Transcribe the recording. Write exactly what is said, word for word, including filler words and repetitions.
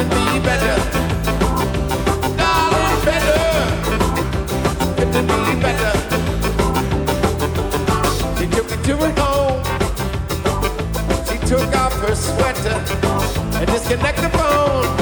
couldn't be better. Darling, better. Couldn't be better. She took me to her home. She took off her sweater and disconnected the phone.